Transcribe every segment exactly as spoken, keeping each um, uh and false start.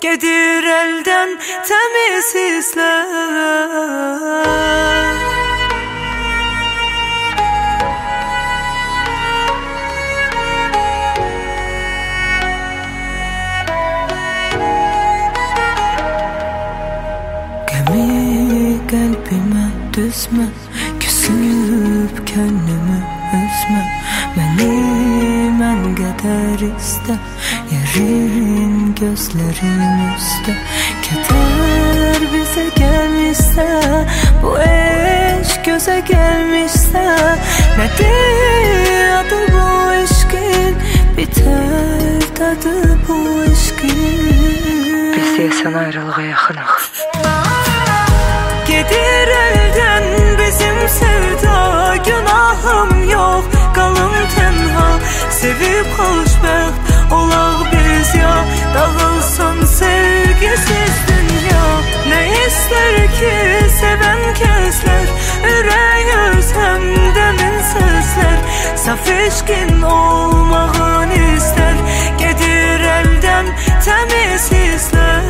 gedir elden temiz hisler. Gemi kalbime düzme, küsüp kendimi üzme. Beni men kadar iste, yerin gözlerin üstte. Keder bize gelmişse, bu eş göze gelmişse, nedir adı bu işkin, biter tadı bu işkin. Biz deyəsən ayrılığa yaxınıq. Gedir elden bizim sevda, günahım yok, kalım tenha. Sevip hoşbəxt olaq biz ya, dağılsın sevgisiz dünya. Ne ister ki seven kesler, ürək özəm demin sözler. Saf eşkin olmağın ister, gedir elden temiz hisler.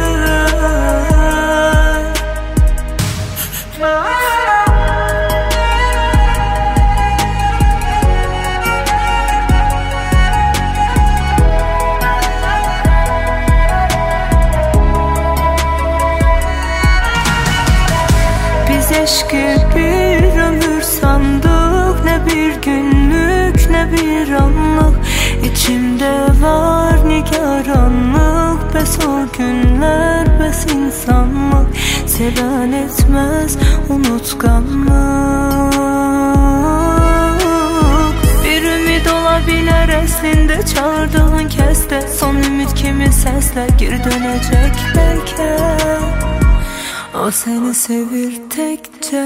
Biz eşki bir ömür sandık, ne bir günlük ne bir anlık. İçimde var nigaranlık, bes o günler bes insanlık. Seven etmez unutkanlık. Bir ümid olabilir əslində, çağırdığın kəsdə. Son ümid kimi səslə geri dönəcək bəlkə. O seni sevir tekçe.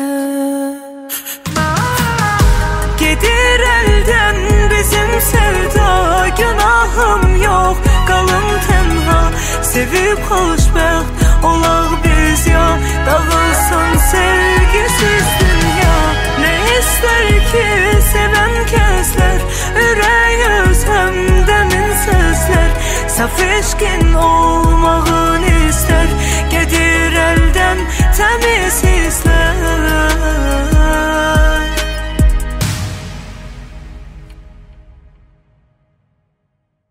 Gedir elden bizim sevda, günahım yok, kalım tenha. Sevip hoşbəxt olaq biz ya, dağılsın sevgisiz dünya. Ne ister ki seven kesler, ürək özəm demin sözler. Saf eşkin olmağın ister, gedir elden temiz hisler.